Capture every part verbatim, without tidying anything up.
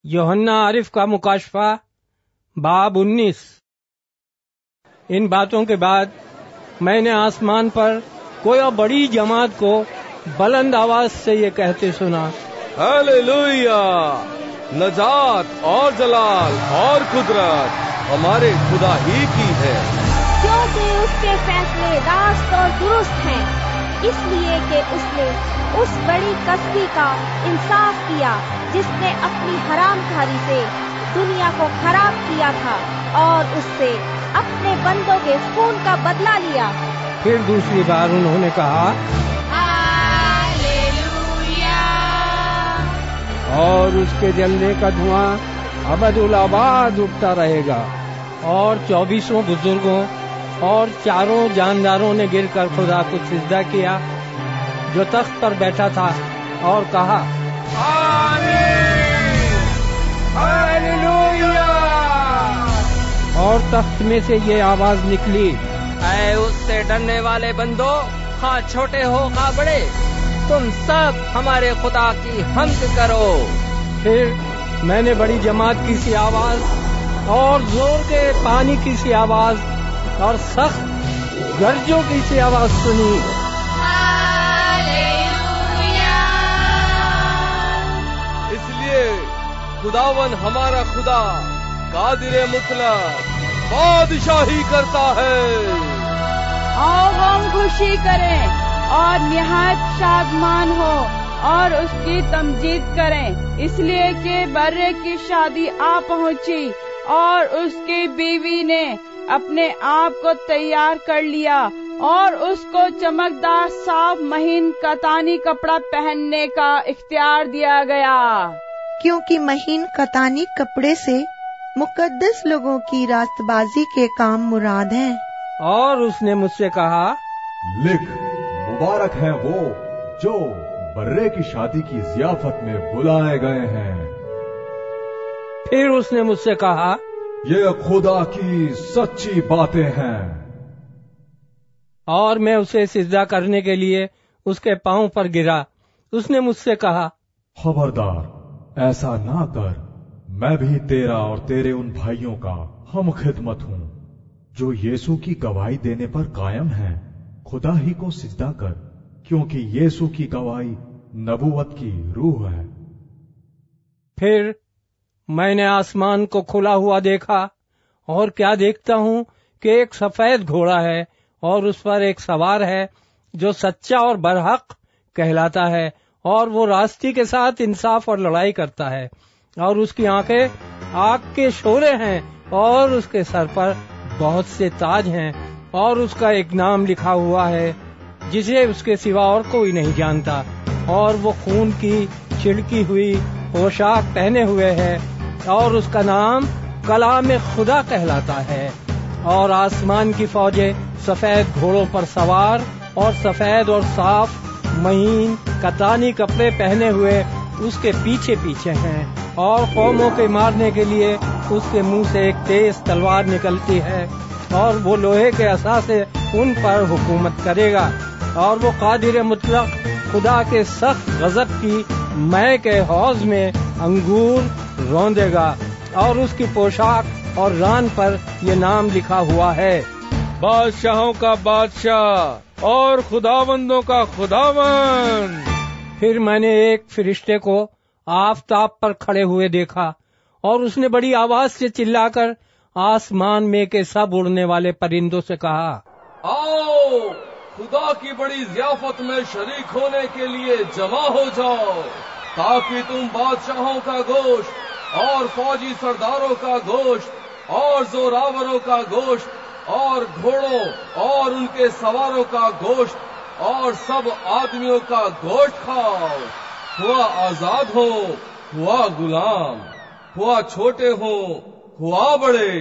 यूहन्ना आरिफ का मुकाशफा बाब उन्नीस। इन बातों के बाद मैंने आसमान पर कोई बड़ी जमात को बुलंद आवाज से ये कहते सुना, हालेलुया! नजात और जलाल और कुदरत हमारे खुदा ही की है, क्योंकि उसके फैसले रास्त और दुरुस्त हैं, इसलिए कि उसने उस बड़ी कसबी का इंसाफ किया जिसने अपनी हरामखारी से दुनिया को खराब किया था और उससे अपने बंदों के खून का बदला लिया। फिर दूसरी बार उन्होंने कहा, हालेलुया! और उसके जलने का धुआं अबदुल-आबाद उठता रहेगा। और चौबीसों बुजुर्गों और चारों जानदारों ने गिरकर खुदा को सिजदा किया जो तख्त पर बैठा था और कहा, आमीन! हालेलुया! और तख्त में से ये आवाज निकली, ऐ उससे डरने वाले बंदो, खा छोटे हो खा बड़े, तुम सब हमारे खुदा की हम्द करो। फिर मैंने बड़ी जमात की सी आवाज और जोर के पानी की सी आवाज और सख्त गर्जों की सी आवाज सुनी, इसलिए खुदावन हमारा खुदा कादिर मुतलक बादशाही करता है। आओ हम खुशी करें और निहायत शादमान हो और उसकी तमजीद करें, इसलिए कि बर्रे की शादी आ पहुंची और उसकी बीवी ने अपने आप को तैयार कर लिया और उसको चमकदार साफ महीन कतानी कपड़ा पहनने का इख्तियार दिया गया, क्योंकि महीन कतानी कपड़े से मुकद्दस लोगों की रास्तबाजी के काम मुराद हैं। और उसने मुझसे कहा, लिख, मुबारक है वो जो बर्रे की शादी की ज़ियाफत में बुलाए गए हैं। फिर उसने मुझसे कहा, ये खुदा की सच्ची बातें हैं। और मैं उसे सिजदा करने के लिए उसके पांव पर गिरा। उसने मुझसे कहा, खबरदार, ऐसा ना कर, मैं भी तेरा और तेरे उन भाइयों का हम खिदमत हूँ जो यीशु की गवाही देने पर कायम हैं। खुदा ही को सिजदा कर, क्योंकि यीशु की गवाही नबूवत की रूह है। फिर मैंने आसमान को खुला हुआ देखा और क्या देखता हूँ कि एक सफेद घोड़ा है और उस पर एक सवार है जो सच्चा और बरहक कहलाता है, और वो रास्ती के साथ इंसाफ और लड़ाई करता है। और उसकी आंखें आग के शोले हैं और उसके सर पर बहुत से ताज हैं, और उसका एक नाम लिखा हुआ है जिसे उसके सिवा और कोई नहीं जानता। और वो खून की छिड़की हुई पोशाक पहने हुए है और उसका नाम कलाम खुदा कहलाता है। और आसमान की फौजें सफेद घोड़ों पर सवार और सफेद और साफ महीन कतानी कपड़े पहने हुए उसके पीछे पीछे हैं, और कौमों के मारने के लिए उसके मुंह से एक तेज तलवार निकलती है, और वो लोहे के असा से उन पर हुकूमत करेगा। और वो कादिर मुतलक खुदा के सख्त गजब की मै के हौज में अंगूर रौंदेगा, और उसकी पोशाक और रान पर ये नाम लिखा हुआ है, बादशाहों का बादशाह और खुदावंदों का खुदावंद। फिर मैंने एक फरिश्ते को आफताब पर खड़े हुए देखा, और उसने बड़ी आवाज से चिल्लाकर आसमान में के सब उड़ने वाले परिंदों से कहा, आओ खुदा की बड़ी ज़ियाफत में शरीक होने के लिए जमा हो जाओ, ताकि तुम बादशाहों का गोश्त और फौजी सरदारों का गोश्त और जोरावरों का गोश्त और घोड़ों और उनके सवारों का गोश्त और सब आदमियों का गोश्त खाओ, हुआ आजाद हो, हुआ गुलाम, हुआ छोटे हो, हुआ बड़े।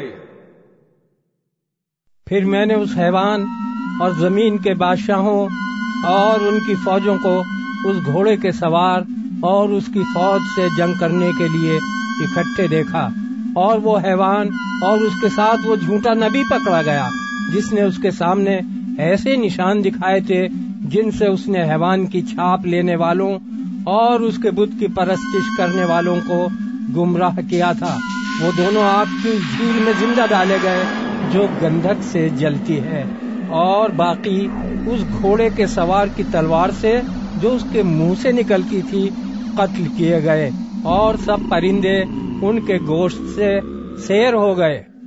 फिर मैंने उस हैवान और जमीन के बादशाहों और उनकी फौजों को उस घोड़े के सवार और उसकी फौज से जंग करने के लिए इकट्ठे देखा, और वो हैवान और उसके साथ वो झूठा नबी पकड़ा गया जिसने उसके सामने ऐसे निशान दिखाए थे जिनसे उसने हैवान की छाप लेने वालों और उसके बुत की परस्तिश करने वालों को گمراہ کیا تھا، وہ دونوں آگ کی جھیل میں زندہ ڈالے گئے جو گندھک سے جلتی ہے، اور باقی اس گھوڑے کے سوار کی تلوار سے جو اس کے منہ سے نکلتی تھی قتل کیے گئے، اور سب پرندے ان کے گوشت سے سیر ہو گئے۔